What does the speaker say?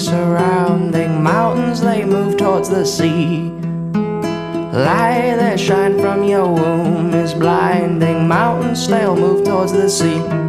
surrounding mountains, they move towards the sea. Light that shine from your womb is blinding. Mountains still move towards the sea.